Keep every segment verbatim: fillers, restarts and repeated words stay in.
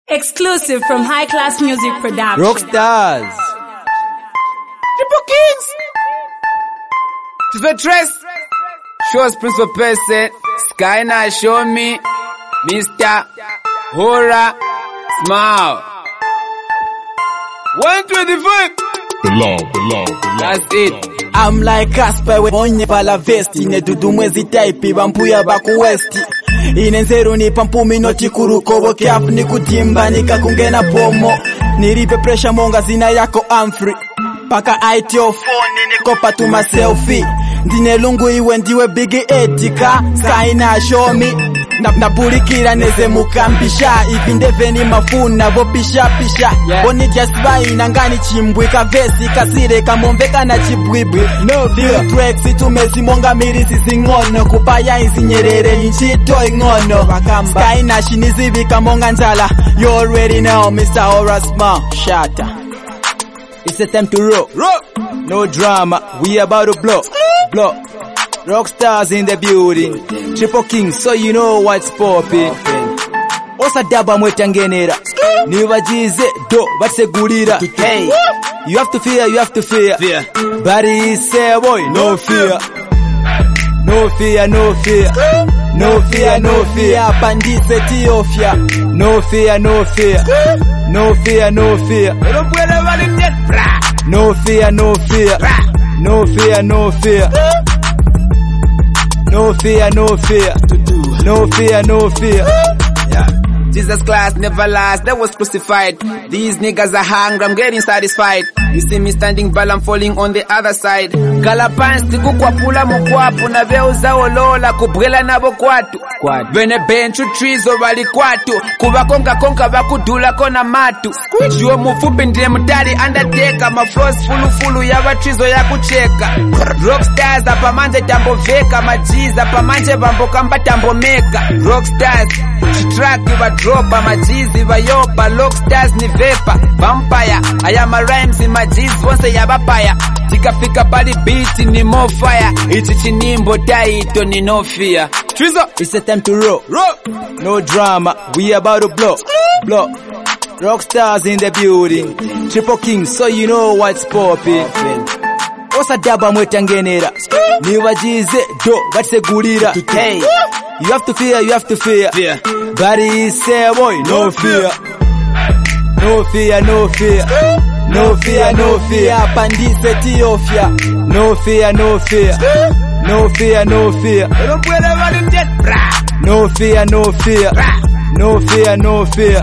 Exclusive from High Class Music Production. Rockstars. Triple Kings. To the dress. Shows Principal Person. Skyna show me. Mister Horror Smile. one twenty-five. Below, below, below. That's it. I'm like Casper we onye pala vesti ne dudu mwezi type bampuya baku westi inenzero ni pampumi noti kuruko cap ni kutimba nikakungena pomo niripe pressure monga zina yako amfree paka I T O phone nikopa tu ma selfie ndine lungu iwe ndiwe big etika Skyna show me na nabulikira neze mukambisha ivindeveni mafuna vopisha pisha yeah. Oni just buy nangani chimbwe ka vesi kasire kamombeka na chibwibwi no deal tracks tumezimonga mirisi zingono kupaya izinyerere inchito ingono Skyna shinizivi kamonga njala you already know Mister Horror Smile shatter. It's a time to rock, rock. No drama, we about to blow, blow. Rockstars in the building, Triple Kings, so you know what's poppin'. Osa daba mwetangenera, niwajize do vatsegulira. Hey, you have to fear, you have to fear. Fear. Body say boy, no fear. No fear, no fear. No fear, no fear. Pandise Ethiopia. No fear, no fear. No fear, no fear. No fear, no fear. No fear, no fear. No fear, no fear. No fear, no fear. Yeah. Jesus Christ never last, that was crucified. These niggas are hungry, I'm getting satisfied. You see me standing ball, I'm falling on the other side. Galapans, tikukwa pula mukwapu, na veuza olola, kubrela nabo kwatu. Bene benchu trees ovali kwatu, kuba konka konka bakudula kona matu. Juo mufupi ndiye mtari undertaker, maflows fulu fulu yava trizo ya kucheka. Rockstars hapa manje tambo veka, majiz hapa manje bambo kamba tambo meka. Rockstars, chitraki va dropa, majizi va yopa, rockstars ni vepa. Vampire, ayama rhymes in majiz once yabapaya. Tikafika pali beat ni more fire. Ichi chinimbo taito ni no fear. Trizo, it's a time to rock, rock. No drama, we about to blow, blow. Rockstars in the building, Triple Kings, so you know what's poppin'. Osa daba mwetangenera, niwajize do vatsegulira. Hey, you have to fear, you have to fear. Fear. Body say boy, no fear. No fear, no fear. No fear, no fear. Pandise Ethiopia. No fear, no fear. No fear, no fear. No fear, no fear. No fear, no fear.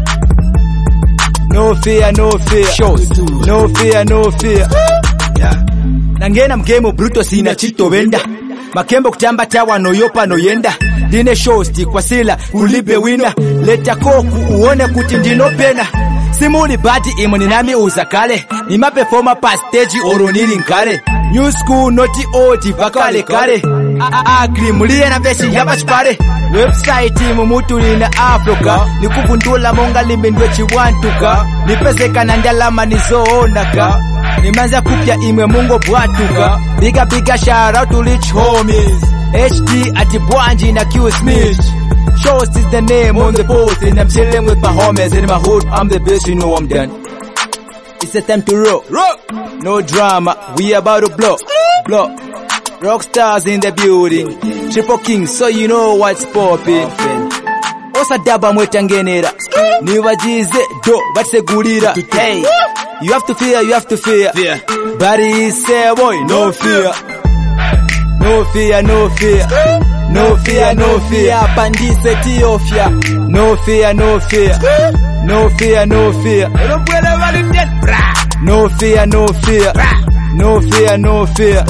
No fear, no fear. Shows. No fear, no fear. Yeah. Nangena mgemo bruto sina chito venda. Makembo kutamba tawa no yopa no yenda. Dine shows ti kwa sila kulibe wina. Leta koku uone kuti ndino pena. Simuli bati imoni nami uzakale. Nima performa pa stage oro nili nkale. New school noti oti vakale kale. Agri mulie na vesi yaba chipare. Website mumutu lina Africa. Nikuvundula monga limbindwe chiwantuka. Nipezeka na ndalama nizoonaka. Nimanza kupya imwe mungo bwatuka. Biga biga shout out to rich homies. H D ati Bwanji na Q Smith. Shows is the name on the post, and I'm chilling with my homies in my hood. I'm the best, you know I'm done. It's a time to rock, rock. No drama, we about to blow, blow. Rockstars in the building, Triple Kings, so you know what's poppin'. Osa daba mwetangenera, niwajize do vatsegulira. Hey, you have to fear, you have to fear. Fear. Body say boy, no fear. No fear, no fear. No fear, no fear. Pandise Ethiopia. No fear, no fear. No fear, no fear. No fear, no fear. No fear, no fear.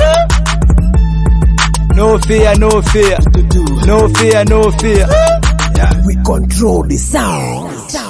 No fear, no fear. No fear, no fear. We control the sound.